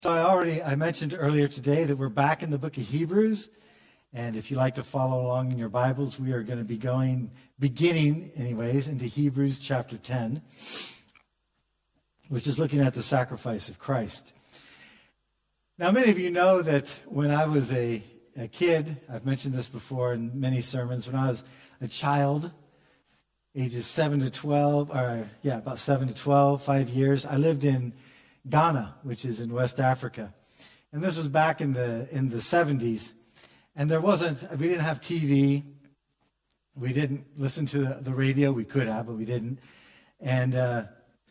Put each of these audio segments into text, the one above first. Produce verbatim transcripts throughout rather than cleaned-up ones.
So I already, I mentioned earlier today that we're back in the book of Hebrews. And if you like to follow along in your Bibles, we are going to be going, beginning anyways, into Hebrews chapter ten, which is looking at the sacrifice of Christ. Now, many of you know that when I was a, a kid, I've mentioned this before in many sermons, when I was a child, ages seven to twelve, or yeah, about seven to twelve, five years, I lived in Ghana, which is in West Africa. And this was back in the in the seventies. And there wasn't, we didn't have T V. We didn't listen to the, the radio. We could have, but we didn't. And uh,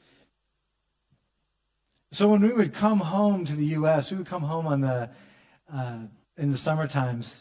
so when we would come home to the U S, we would come home on the uh, in the summer times.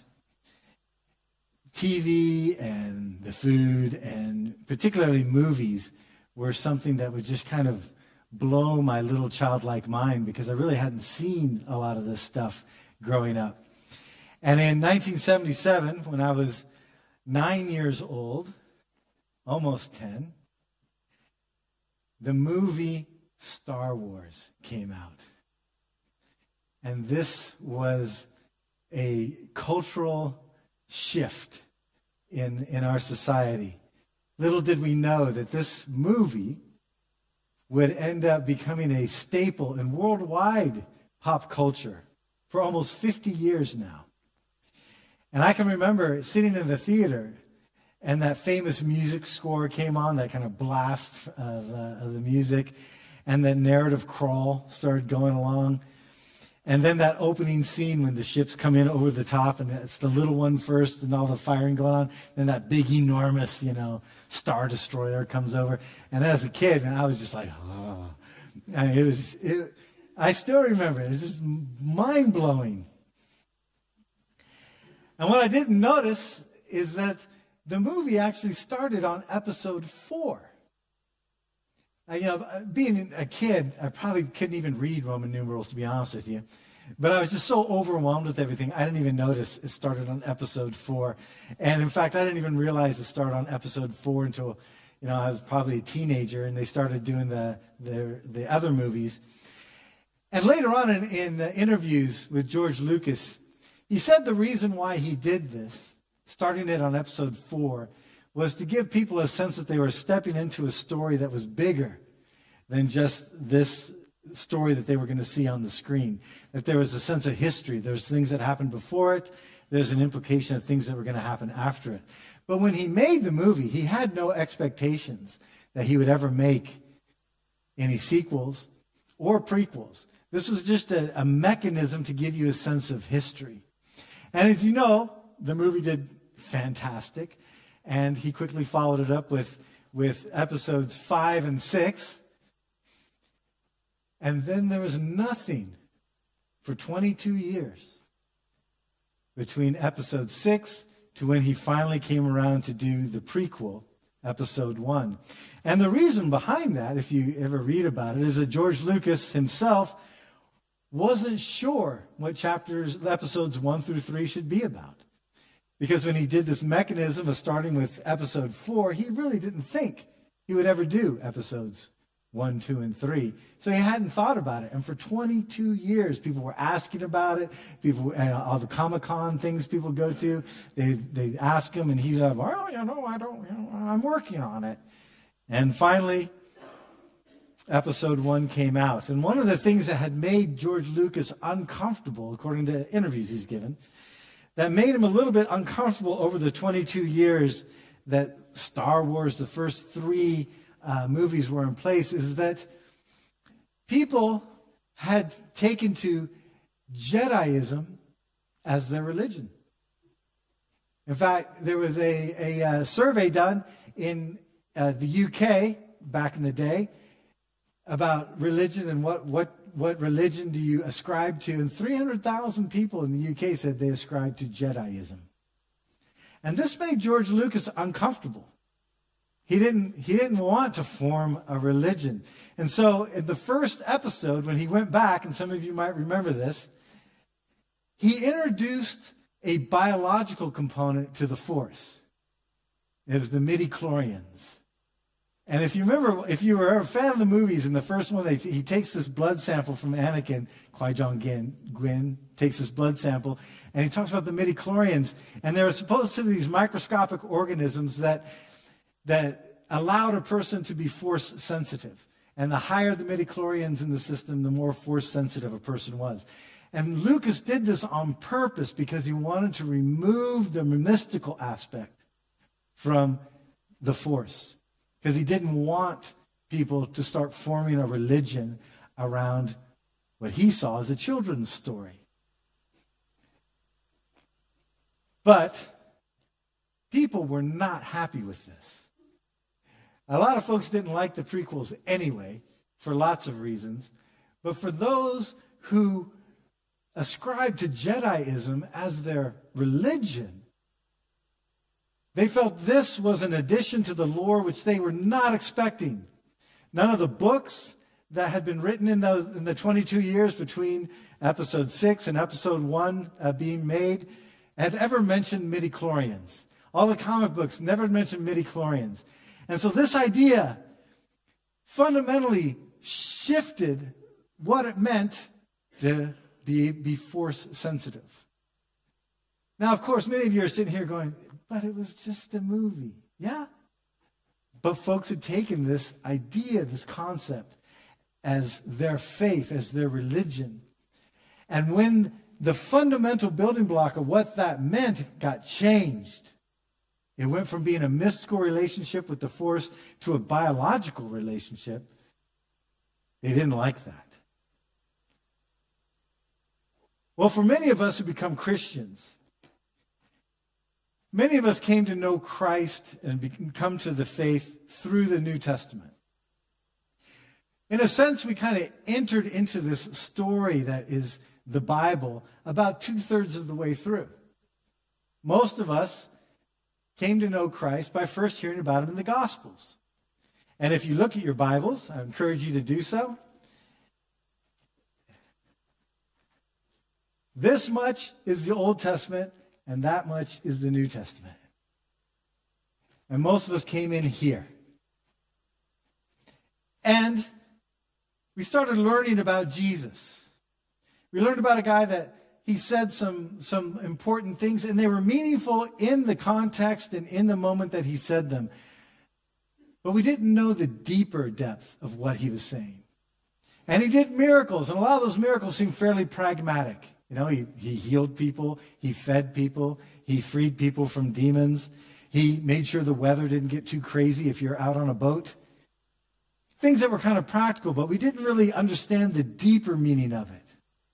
T V and the food and particularly movies were something that would just kind of blow my little childlike mind because I really hadn't seen a lot of this stuff growing up. And in nineteen seventy-seven, when I was nine years old, almost ten, the movie Star Wars came out. And this was a cultural shift in, in our society. Little did we know that this movie would end up becoming a staple in worldwide pop culture for almost fifty years now. And I can remember sitting in the theater and that famous music score came on, that kind of blast of, uh, of the music, and the narrative crawl started going along. And then that opening scene when the ships come in over the top and it's the little one first and all the firing going on. Then that big, enormous, you know, Star Destroyer comes over. And as a kid, man, I was just like, oh. I mean, it was, it, I still remember it. It was just mind-blowing. And what I didn't notice is that the movie actually started on episode four. I, you know, being a kid, I probably couldn't even read Roman numerals, to be honest with you. But I was just so overwhelmed with everything, I didn't even notice it started on episode four. And in fact, I didn't even realize it started on episode four until, you know, I was probably a teenager, and they started doing the the, the other movies. And later on in, in the interviews with George Lucas, he said the reason why he did this, starting it on episode four, was to give people a sense that they were stepping into a story that was bigger than just this story that they were going to see on the screen. That there was a sense of history. There's things that happened before it. There's an implication of things that were going to happen after it. But when he made the movie, he had no expectations that he would ever make any sequels or prequels. This was just a, a mechanism to give you a sense of history. And as you know, the movie did fantastic. And he quickly followed it up with, with episodes five and six. And then there was nothing for twenty-two years between episode six to when he finally came around to do the prequel, episode one. And the reason behind that, if you ever read about it, is that George Lucas himself wasn't sure what chapters, episodes one through three should be about. Because when he did this mechanism of starting with episode four, he really didn't think he would ever do episodes one, two, and three. So he hadn't thought about it. And for twenty-two years, people were asking about it. People, uh, all the Comic-Con things people go to, they they ask him, and he's like, well, you know, I don't, you know, I'm working on it. And finally, episode one came out. And one of the things that had made George Lucas uncomfortable, according to interviews he's given, that made him a little bit uncomfortable over the twenty-two years that Star Wars, the first three uh, movies were in place, is that people had taken to Jediism as their religion. In fact, there was a, a, a survey done in uh, the U K back in the day about religion and what, what What religion do you ascribe to? And three hundred thousand people in the U K said they ascribed to Jediism. And this made George Lucas uncomfortable. He didn't, he didn't want to form a religion. And so in the first episode, when he went back, and some of you might remember this, he introduced a biological component to the Force. It was the midichlorians. And if you remember, if you were a fan of the movies, in the first one, they, he takes this blood sample from Anakin, Qui-Gon Jinn, Gwyn takes this blood sample, and he talks about the midichlorians. And they're supposed to be these microscopic organisms that, that allowed a person to be force sensitive. And the higher the midichlorians in the system, the more force sensitive a person was. And Lucas did this on purpose because he wanted to remove the mystical aspect from the Force. Because he didn't want people to start forming a religion around what he saw as a children's story. But people were not happy with this. A lot of folks didn't like the prequels anyway, for lots of reasons. But for those who ascribed to Jediism as their religion, they felt this was an addition to the lore which they were not expecting. None of the books that had been written in the, in the twenty-two years between episode six and episode one uh, being made had ever mentioned midichlorians. All the comic books never mentioned midichlorians. And so this idea fundamentally shifted what it meant to be, be force sensitive. Now, of course, many of you are sitting here going, but it was just a movie. Yeah. But folks had taken this idea, this concept, as their faith, as their religion. And when the fundamental building block of what that meant got changed, it went from being a mystical relationship with the Force to a biological relationship, they didn't like that. Well, for many of us who become Christians, many of us came to know Christ and come to the faith through the New Testament. In a sense, we kind of entered into this story that is the Bible about two-thirds of the way through. Most of us came to know Christ by first hearing about him in the Gospels. And if you look at your Bibles, I encourage you to do so. This much is the Old Testament, and that much is the New Testament. And most of us came in here. And we started learning about Jesus. We learned about a guy that he said some, some important things, and they were meaningful in the context and in the moment that he said them. But we didn't know the deeper depth of what he was saying. And he did miracles, and a lot of those miracles seemed fairly pragmatic. You know, he, he healed people, he fed people, he freed people from demons. He made sure the weather didn't get too crazy if you're out on a boat. Things that were kind of practical, but we didn't really understand the deeper meaning of it.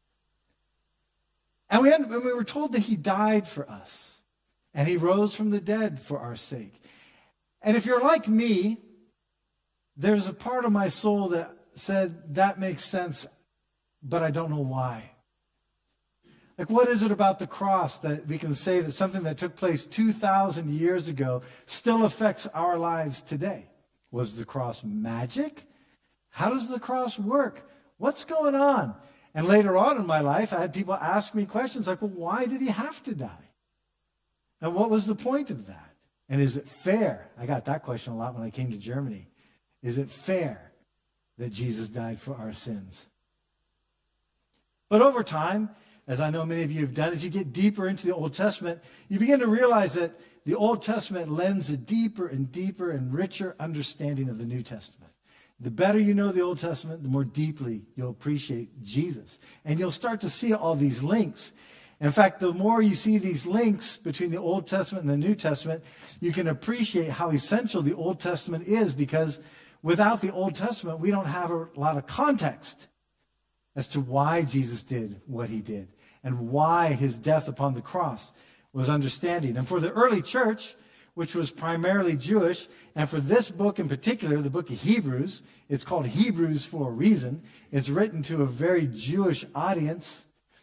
And we, had, and we were told that he died for us, and he rose from the dead for our sake. And if you're like me, there's a part of my soul that said, that makes sense, but I don't know why. Like, what is it about the cross that we can say that something that took place two thousand years ago still affects our lives today? Was the cross magic? How does the cross work? What's going on? And later on in my life, I had people ask me questions like, well, why did he have to die? And what was the point of that? And is it fair? I got that question a lot when I came to Germany. Is it fair that Jesus died for our sins? But over time, as I know many of you have done, as you get deeper into the Old Testament, you begin to realize that the Old Testament lends a deeper and deeper and richer understanding of the New Testament. The better you know the Old Testament, the more deeply you'll appreciate Jesus. And you'll start to see all these links. In fact, the more you see these links between the Old Testament and the New Testament, you can appreciate how essential the Old Testament is, because without the Old Testament, we don't have a lot of context as to why Jesus did what he did and why his death upon the cross was understanding. And for the early church, which was primarily Jewish, and for this book in particular, the book of Hebrews, it's called Hebrews for a reason. It's written to a very Jewish audience.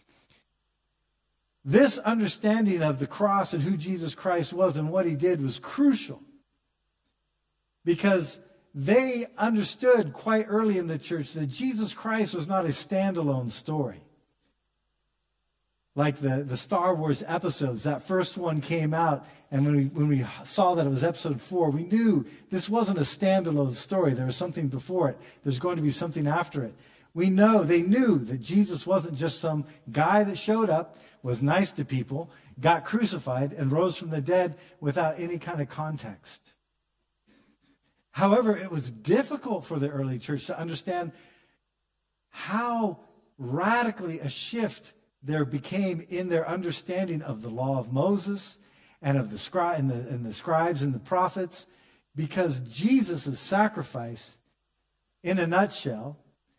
This understanding of the cross and who Jesus Christ was and what he did was crucial, because they understood quite early in the church that Jesus Christ was not a standalone story. like the, the Star Wars episodes. That first one came out, and when we, when we saw that it was episode four, we knew this wasn't a standalone story. There was something before it. There's going to be something after it. We know, they knew that Jesus wasn't just some guy that showed up, was nice to people, got crucified, and rose from the dead without any kind of context. However, it was difficult for the early church to understand how radically a shift there became in their understanding of the law of Moses and of the, scri- and the, and the scribes and the prophets, because Jesus' sacrifice, in a nutshell,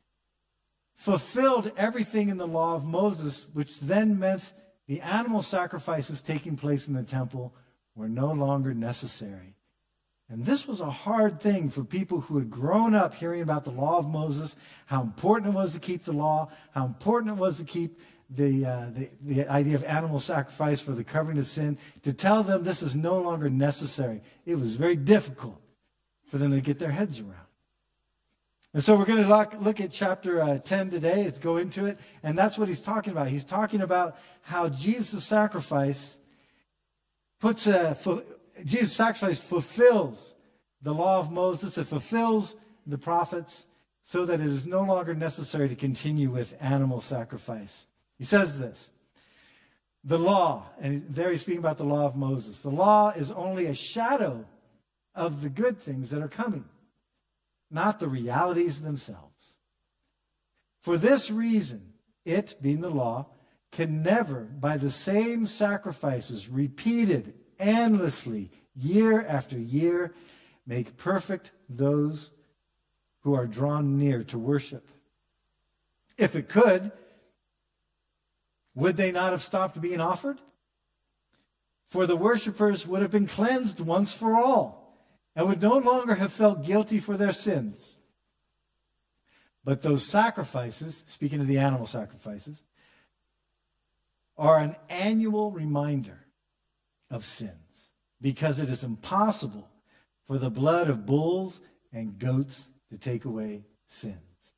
fulfilled everything in the law of Moses, which then meant the animal sacrifices taking place in the temple were no longer necessary. And this was a hard thing for people who had grown up hearing about the law of Moses, how important it was to keep the law, how important it was to keep the, uh, the, the idea of animal sacrifice for the covering of sin, to tell them this is no longer necessary. It was very difficult for them to get their heads around. And so we're going to look, look at chapter uh, ten today. Let's go into it. And that's what he's talking about. He's talking about how Jesus' sacrifice puts a... Jesus' sacrifice fulfills the law of Moses. It fulfills the prophets so that it is no longer necessary to continue with animal sacrifice. He says this, the law, and there he's speaking about the law of Moses. The law is only a shadow of the good things that are coming, not the realities themselves. For this reason, it, being the law, can never, by the same sacrifices repeated endlessly, year after year, make perfect those who are drawn near to worship. If it could, would they not have stopped being offered? For the worshipers would have been cleansed once for all, and would no longer have felt guilty for their sins. But those sacrifices, speaking of the animal sacrifices, are an annual reminder of sins, because it is impossible for the blood of bulls and goats to take away sins.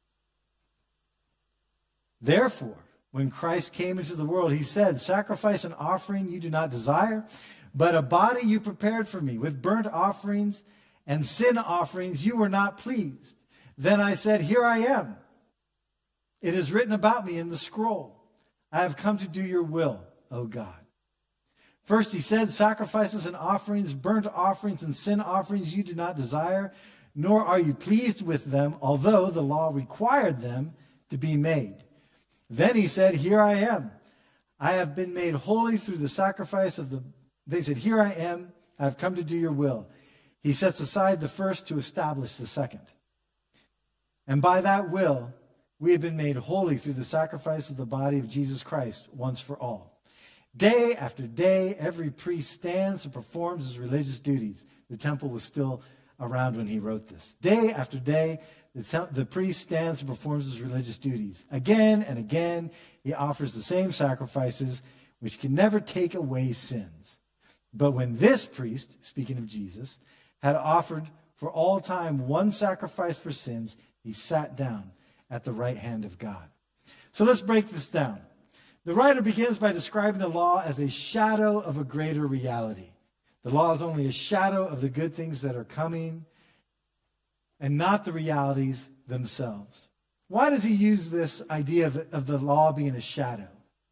Therefore, when Christ came into the world, he said, sacrifice and offering you do not desire, but a body you prepared for me. With burnt offerings and sin offerings you were not pleased. Then I said, here I am. It is written about me in the scroll. I have come to do your will, O God. First he said, sacrifices and offerings, burnt offerings and sin offerings you do not desire, nor are you pleased with them, although the law required them to be made. Then he said, here I am. I have been made holy through the sacrifice of the... They said, here I am. I have come to do your will. He sets aside the first to establish the second. And by that will, we have been made holy through the sacrifice of the body of Jesus Christ once for all. Day after day, every priest stands and performs his religious duties. The temple was still around when he wrote this. Day after day, the, te- the priest stands and performs his religious duties. Again and again, he offers the same sacrifices, which can never take away sins. But when this priest, speaking of Jesus, had offered for all time one sacrifice for sins, he sat down at the right hand of God. So let's break this down. The writer begins by describing the law as a shadow of a greater reality. The law is only a shadow of the good things that are coming and not the realities themselves. Why does he use this idea of, of the law being a shadow?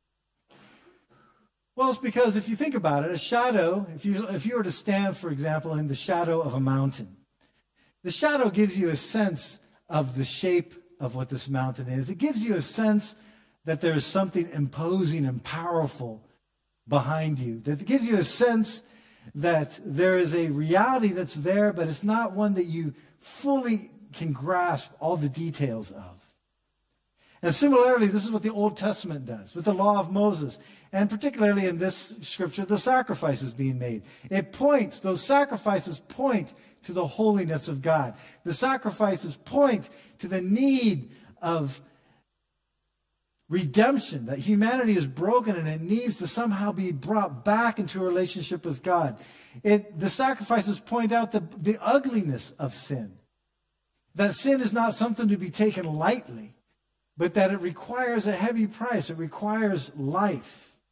Well, it's because if you think about it, a shadow, if you, if you were to stand, for example, in the shadow of a mountain, the shadow gives you a sense of the shape of what this mountain is. It gives you a sense that there's something imposing and powerful behind you. That gives you a sense that there is a reality that's there, but it's not one that you fully can grasp all the details of. And similarly, this is what the Old Testament does with the law of Moses, and particularly in this scripture, the sacrifices being made. It points, those sacrifices point to the holiness of God. The sacrifices point to the need of redemption, that humanity is broken and it needs to somehow be brought back into a relationship with God. It, the sacrifices point out the, the ugliness of sin. That sin is not something to be taken lightly, but that it requires a heavy price. It requires life.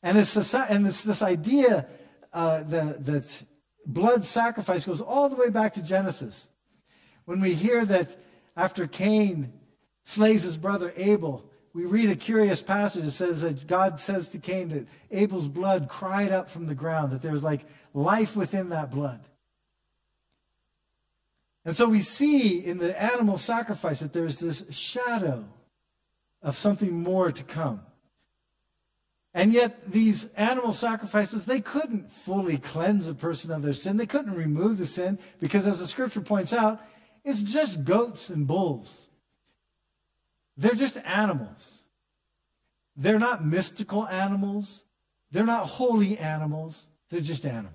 And it's this, and it's this idea uh, that, that blood sacrifice goes all the way back to Genesis. When we hear that after Cain slays his brother Abel, we read a curious passage that says that God says to Cain that Abel's blood cried up from the ground, that there was like life within that blood. And so we see in the animal sacrifice that there's this shadow of something more to come. And yet these animal sacrifices, they couldn't fully cleanse a person of their sin. They couldn't remove the sin because, as the scripture points out, it's just goats and bulls. They're just animals. They're not mystical animals. They're not holy animals. They're just animals.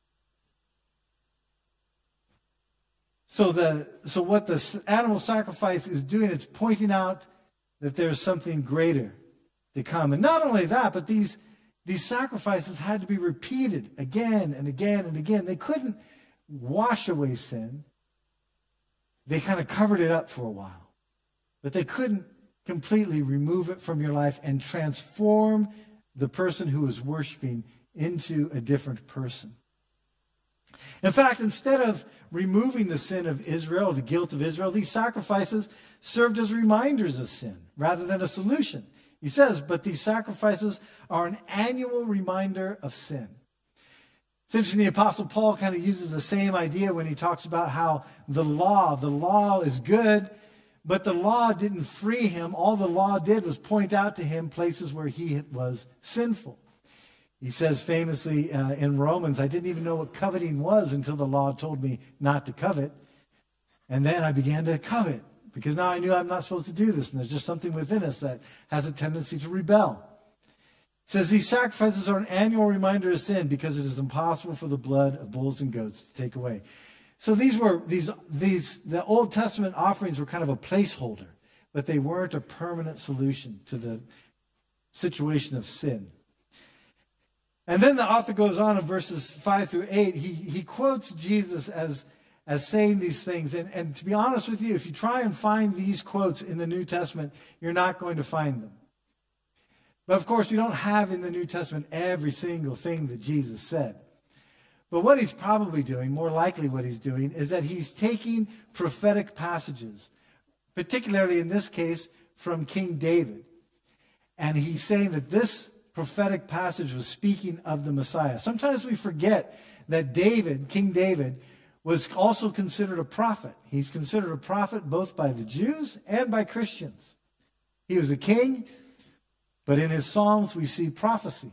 So the so what the animal sacrifice is doing, it's pointing out that there's something greater to come. And not only that, but these, these sacrifices had to be repeated again and again and again. They couldn't wash away sin. They kind of covered it up for a while. But they couldn't completely remove it from your life and transform the person who was worshiping into a different person. In fact, instead of removing the sin of Israel, the guilt of Israel, these sacrifices served as reminders of sin rather than a solution. He says, but these sacrifices are an annual reminder of sin. It's interesting, the Apostle Paul kind of uses the same idea when he talks about how the law, the law is good, but the law didn't free him. All the law did was point out to him places where he was sinful. He says famously uh, in Romans, I didn't even know what coveting was until the law told me not to covet. And then I began to covet because now I knew I'm not supposed to do this. And there's just something within us that has a tendency to rebel. It says these sacrifices are an annual reminder of sin because it is impossible for the blood of bulls and goats to take away. So these were, these, these, the Old Testament offerings were kind of a placeholder, but they weren't a permanent solution to the situation of sin. And then the author goes on in verses five through eight. He, he quotes Jesus as, as saying these things. And, and to be honest with you, if you try and find these quotes in the New Testament, you're not going to find them. But of course, we don't have in the New Testament every single thing that Jesus said. But what he's probably doing, more likely what he's doing, is that he's taking prophetic passages, particularly in this case from King David. And he's saying that this prophetic passage was speaking of the Messiah. Sometimes we forget that David, King David, was also considered a prophet. He's considered a prophet both by the Jews and by Christians. He was a king, but in his Psalms we see prophecy.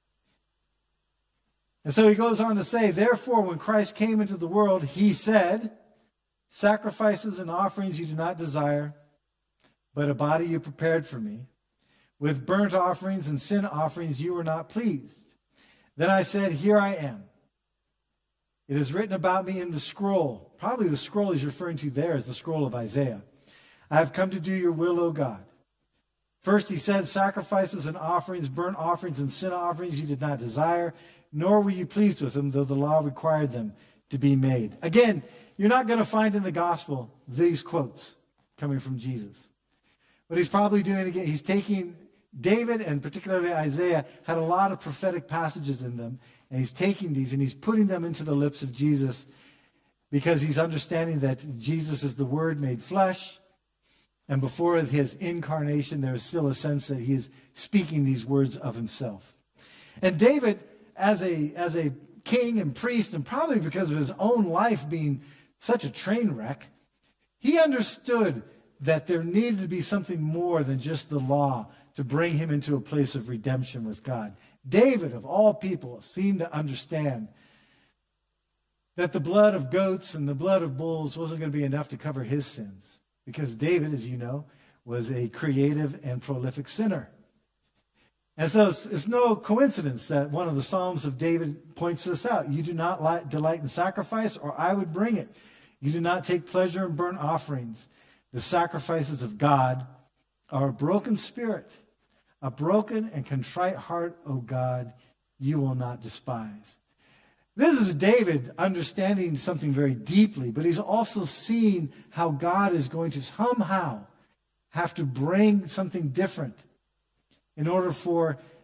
And so he goes on to say, therefore, when Christ came into the world, he said, sacrifices and offerings you do not desire, but a body you prepared for me. With burnt offerings and sin offerings you were not pleased. Then I said, here I am. It is written about me in the scroll. Probably the scroll he's referring to there is the scroll of Isaiah. I have come to do your will, O God. First he said, sacrifices and offerings, burnt offerings and sin offerings you did not desire, nor were you pleased with them, though the law required them to be made. Again, you're not going to find in the gospel these quotes coming from Jesus. What he's probably doing again, he's taking David and particularly Isaiah had a lot of prophetic passages in them, and he's taking these and he's putting them into the lips of Jesus because he's understanding that Jesus is the Word made flesh, and before his incarnation there is still a sense that he is speaking these words of himself. And David, as a, as a king and priest, and probably because of his own life being such a train wreck, he understood that there needed to be something more than just the law to bring him into a place of redemption with God. David, of all people, seemed to understand that the blood of goats and the blood of bulls wasn't going to be enough to cover his sins. Because David, as you know, was a creative and prolific sinner. And so it's, it's no coincidence that one of the Psalms of David points this out. You do not li- delight in sacrifice, or I would bring it. You do not take pleasure in burnt offerings. The sacrifices of God are a broken spirit, a broken and contrite heart, O God, you will not despise. This is David understanding something very deeply, but he's also seeing how God is going to somehow have to bring something different in order for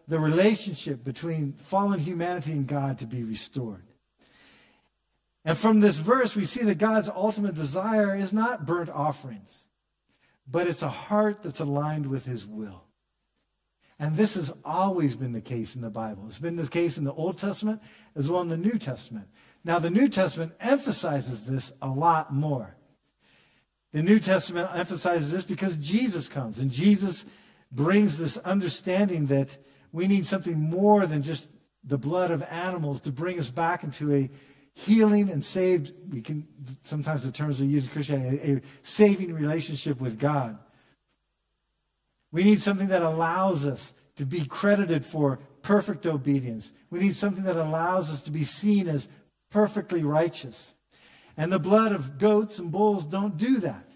the relationship between fallen humanity and God to be restored. And from this verse, we see that God's ultimate desire is not burnt offerings, but it's a heart that's aligned with his will. And this has always been the case in the Bible. It's been the case in the Old Testament as well in the New Testament. Now, the New Testament emphasizes this a lot more. The New Testament emphasizes this because Jesus comes, and Jesus brings this understanding that we need something more than just the blood of animals to bring us back into a healing and saved, we can, sometimes the terms we use in Christianity, a, a saving relationship with God. We need something that allows us to be credited for perfect obedience. We need something that allows us to be seen as perfectly righteous. And the blood of goats and bulls don't do that.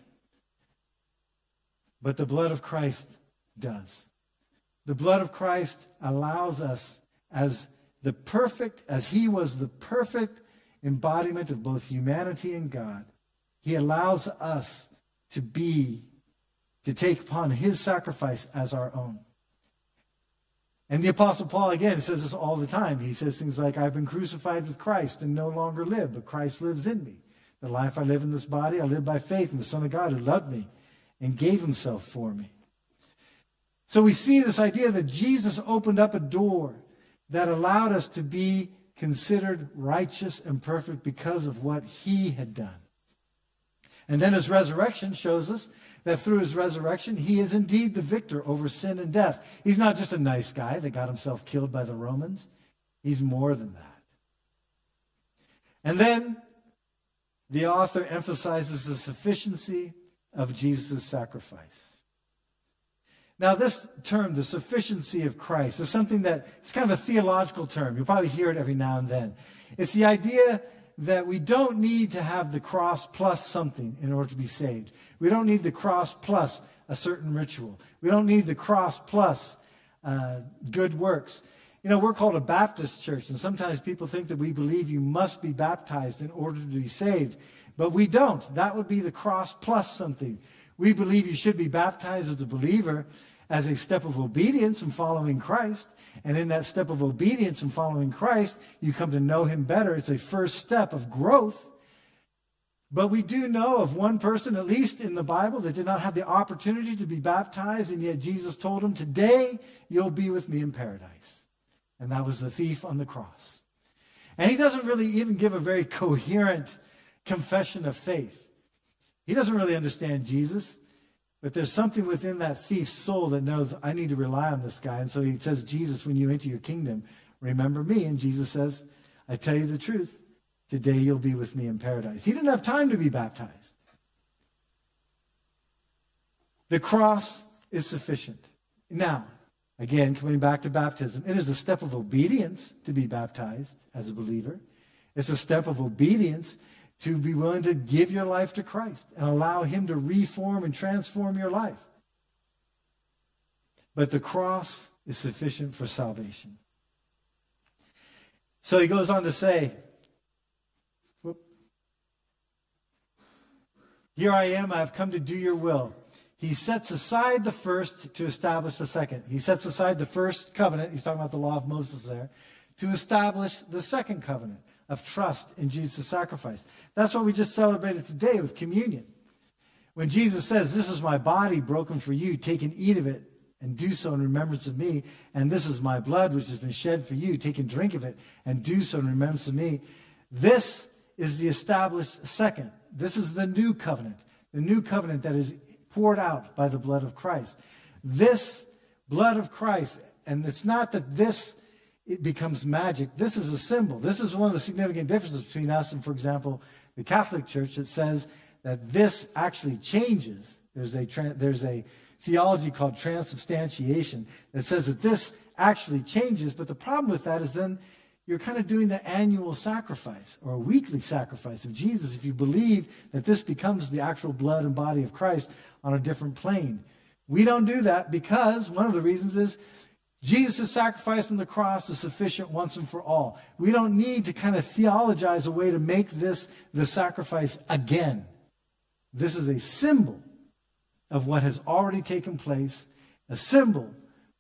But the blood of Christ does. The blood of Christ allows us as the perfect, as he was the perfect embodiment of both humanity and God. He allows us to be, to take upon his sacrifice as our own. And the Apostle Paul, again, says this all the time. He says things like, I've been crucified with Christ and no longer live, but Christ lives in me. The life I live in this body, I live by faith in the Son of God who loved me and gave himself for me. So we see this idea that Jesus opened up a door that allowed us to be considered righteous and perfect because of what he had done. And then his resurrection shows us that through his resurrection, he is indeed the victor over sin and death. He's not just a nice guy that got himself killed by the Romans. He's more than that. And then the author emphasizes the sufficiency of Jesus' sacrifice. Now, this term, the sufficiency of Christ, is something that it's kind of a theological term. You'll probably hear it every now and then. It's the idea that we don't need to have the cross plus something in order to be saved. We don't need the cross plus a certain ritual. We don't need the cross plus uh, good works. You know, we're called a Baptist church, and sometimes people think that we believe you must be baptized in order to be saved, but we don't. That would be the cross plus something. We believe you should be baptized as a believer as a step of obedience in following Christ. And in that step of obedience in following Christ, you come to know him better. It's a first step of growth. But we do know of one person, at least in the Bible, that did not have the opportunity to be baptized, and yet Jesus told him, today you'll be with me in paradise. And that was the thief on the cross. And he doesn't really even give a very coherent confession of faith. He doesn't really understand Jesus. But there's something within that thief's soul that knows, I need to rely on this guy. And so he says, Jesus, when you enter your kingdom, remember me. And Jesus says, I tell you the truth. Today you'll be with me in paradise. He didn't have time to be baptized. The cross is sufficient. Now, again, coming back to baptism, it is a step of obedience to be baptized as a believer. It's a step of obedience to be willing to give your life to Christ and allow him to reform and transform your life. But the cross is sufficient for salvation. So he goes on to say, whoop, here I am, I have come to do your will. He sets aside the first to establish the second. He sets aside the first covenant, he's talking about the law of Moses there, to establish the second covenant of trust in Jesus' sacrifice. That's what we just celebrated today with communion. When Jesus says, this is my body broken for you, take and eat of it and do so in remembrance of me. And this is my blood which has been shed for you, take and drink of it and do so in remembrance of me. This is the established second. This is the new covenant. The new covenant that is poured out by the blood of Christ. This blood of Christ, and it's not that this it becomes magic. This is a symbol. This is one of the significant differences between us and, for example, the Catholic Church that says that this actually changes. There's a, there's a theology called transubstantiation that says that this actually changes. But the problem with that is then you're kind of doing the annual sacrifice or a weekly sacrifice of Jesus if you believe that this becomes the actual blood and body of Christ on a different plane. We don't do that because one of the reasons is Jesus' sacrifice on the cross is sufficient once and for all. We don't need to kind of theologize a way to make this the sacrifice again. This is a symbol of what has already taken place, a symbol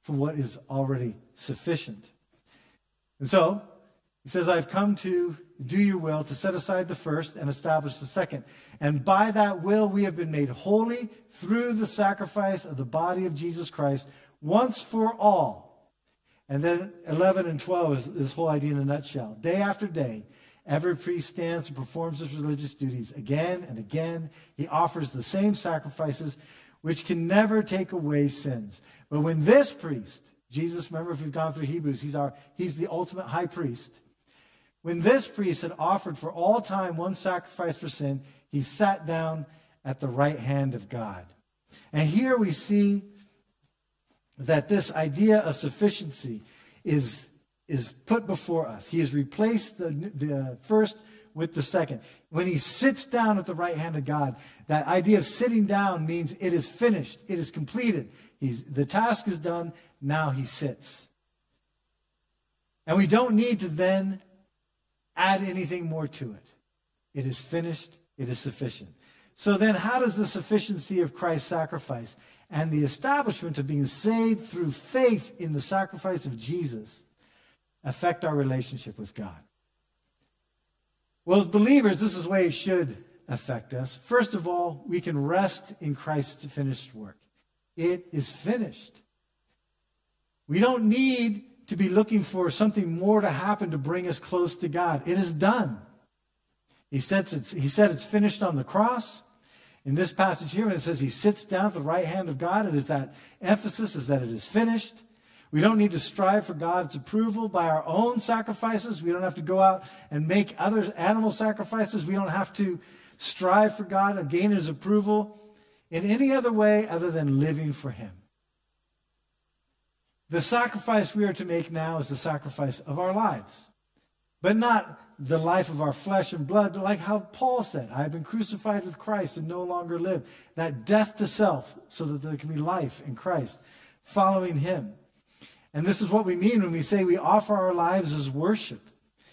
to what is already sufficient. And so, he says, I've come to do your will, to set aside the first and establish the second. And by that will we have been made holy through the sacrifice of the body of Jesus Christ once for all. And then eleven and twelve is this whole idea in a nutshell. Day after day, every priest stands and performs his religious duties again and again. He offers the same sacrifices which can never take away sins. But when this priest, Jesus, remember if we've gone through Hebrews, he's our he's the ultimate high priest. When this priest had offered for all time one sacrifice for sin, he sat down at the right hand of God. And here we see that this idea of sufficiency is, is put before us. He has replaced the, the first with the second. When he sits down at the right hand of God, that idea of sitting down means it is finished. It is completed. He's, the task is done. Now he sits. And we don't need to then add anything more to it. It is finished. It is sufficient. So then how does the sufficiency of Christ's sacrifice and the establishment of being saved through faith in the sacrifice of Jesus affect our relationship with God? Well, as believers, this is the way it should affect us. First of all, we can rest in Christ's finished work. It is finished. We don't need to be looking for something more to happen to bring us close to God. It is done. He said it's, he said it's finished on the cross. In this passage here, when it says he sits down at the right hand of God, it is that emphasis is that it is finished. We don't need to strive for God's approval by our own sacrifices. We don't have to go out and make other animal sacrifices. We don't have to strive for God or gain his approval in any other way other than living for him. The sacrifice we are to make now is the sacrifice of our lives, but not the life of our flesh and blood, but like how Paul said, I have been crucified with Christ and no longer live. That death to self so that there can be life in Christ, following him. And this is what we mean when we say we offer our lives as worship.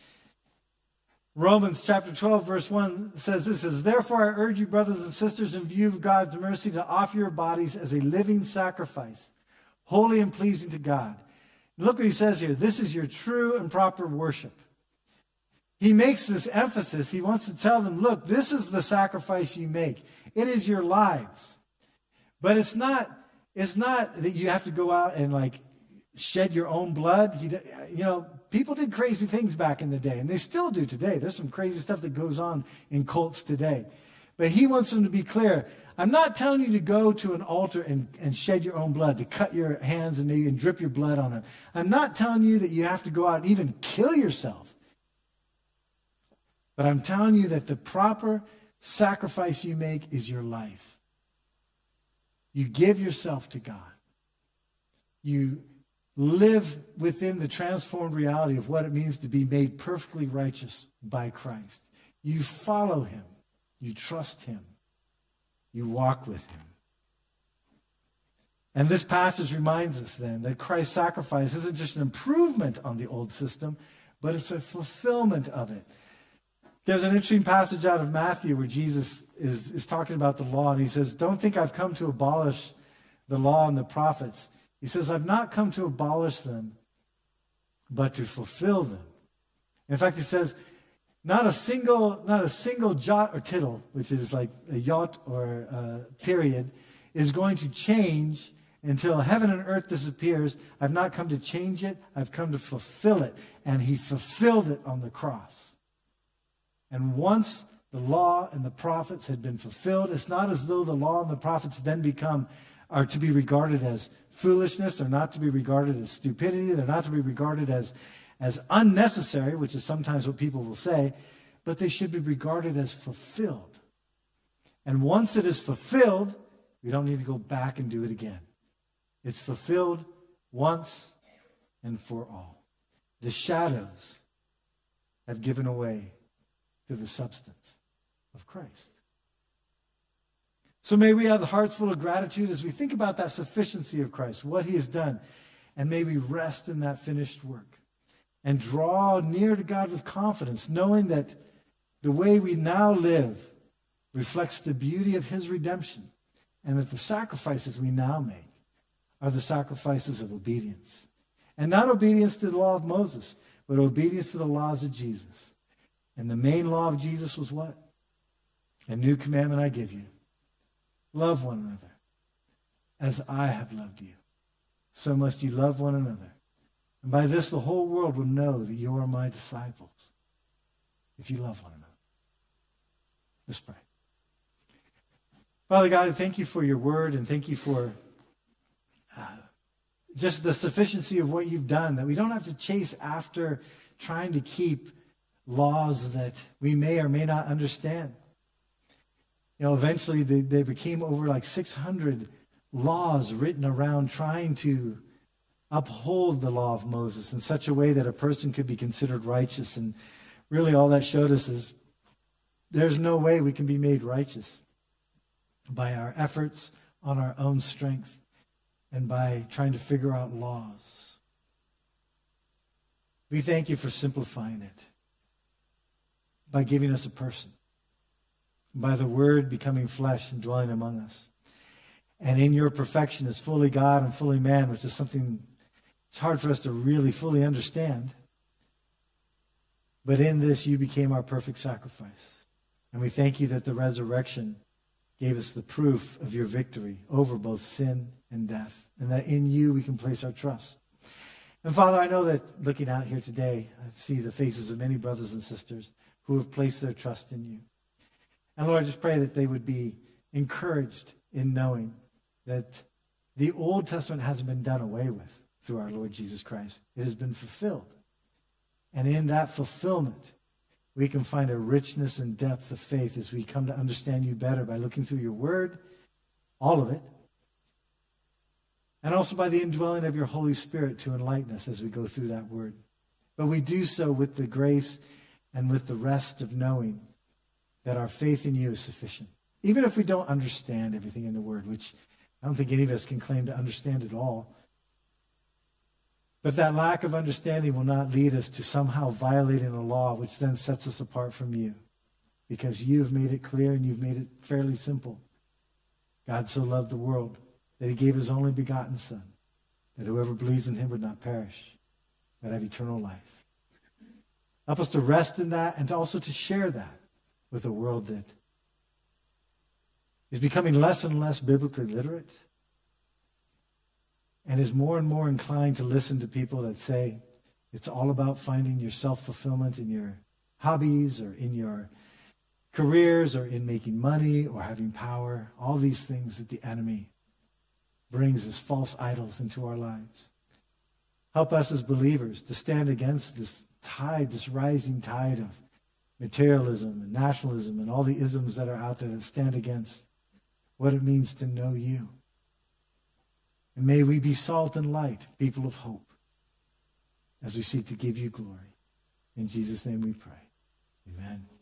Romans chapter twelve, verse one says this, says, therefore I urge you, brothers and sisters, in view of God's mercy, to offer your bodies as a living sacrifice, holy and pleasing to God. Look what he says here. This is your true and proper worship. He makes this emphasis. He wants to tell them, look, this is the sacrifice you make. It is your lives. But it's not, it's not that you have to go out and like shed your own blood. You, you know, people did crazy things back in the day, and they still do today. There's some crazy stuff that goes on in cults today. But he wants them to be clear. I'm not telling you to go to an altar and, and shed your own blood, to cut your hands and maybe and drip your blood on them. I'm not telling you that you have to go out and even kill yourself. But I'm telling you that the proper sacrifice you make is your life. You give yourself to God. You live within the transformed reality of what it means to be made perfectly righteous by Christ. You follow him. You trust him. You walk with him. And this passage reminds us then that Christ's sacrifice isn't just an improvement on the old system, but it's a fulfillment of it. There's an interesting passage out of Matthew where Jesus is, is talking about the law, and he says, don't think I've come to abolish the law and the prophets. He says, I've not come to abolish them, but to fulfill them. In fact, he says, not a single, not a single jot or tittle, which is like a yot or a period, is going to change until heaven and earth disappears. I've not come to change it. I've come to fulfill it. And he fulfilled it on the cross. And once the law and the prophets had been fulfilled, it's not as though the law and the prophets then become, are to be regarded as foolishness. They're not to be regarded as stupidity. They're not to be regarded as, as unnecessary, which is sometimes what people will say, but they should be regarded as fulfilled. And once it is fulfilled, we don't need to go back and do it again. It's fulfilled once and for all. The shadows have given away to the substance of Christ. So may we have the hearts full of gratitude as we think about that sufficiency of Christ, what he has done, and may we rest in that finished work and draw near to God with confidence, knowing that the way we now live reflects the beauty of his redemption, and that the sacrifices we now make are the sacrifices of obedience. And not obedience to the law of Moses, but obedience to the laws of Jesus. And the main law of Jesus was what? A new commandment I give you. Love one another as I have loved you. So must you love one another. And by this the whole world will know that you are my disciples, if you love one another. Let's pray. Father God, thank you for your word, and thank you for uh, just the sufficiency of what you've done, that we don't have to chase after trying to keep laws that we may or may not understand. You know, eventually they, they became over like six hundred laws written around trying to uphold the law of Moses in such a way that a person could be considered righteous. And really all that showed us is there's no way we can be made righteous by our efforts on our own strength and by trying to figure out laws. We thank you for simplifying it by giving us a person, by the Word becoming flesh and dwelling among us. And in your perfection as fully God and fully man, which is something it's hard for us to really fully understand. But in this, you became our perfect sacrifice. And we thank you that the resurrection gave us the proof of your victory over both sin and death, and that in you we can place our trust. And Father, I know that looking out here today, I see the faces of many brothers and sisters who have placed their trust in you. And Lord, I just pray that they would be encouraged in knowing that the Old Testament hasn't been done away with through our Lord Jesus Christ. It has been fulfilled. And in that fulfillment, we can find a richness and depth of faith as we come to understand you better by looking through your word, all of it, and also by the indwelling of your Holy Spirit to enlighten us as we go through that word. But we do so with the grace and with the rest of knowing that our faith in you is sufficient. Even if we don't understand everything in the word, which I don't think any of us can claim to understand it all. But that lack of understanding will not lead us to somehow violating a law, which then sets us apart from you. Because you've made it clear and you've made it fairly simple. God so loved the world that he gave his only begotten Son, that whoever believes in him would not perish, but have eternal life. Help us to rest in that and to also to share that with a world that is becoming less and less biblically literate and is more and more inclined to listen to people that say it's all about finding your self-fulfillment in your hobbies or in your careers or in making money or having power, all these things that the enemy brings as false idols into our lives. Help us as believers to stand against this tide, this rising tide of materialism and nationalism and all the isms that are out there that stand against what it means to know you. And may we be salt and light, people of hope, as we seek to give you glory. In Jesus' name we pray. Amen.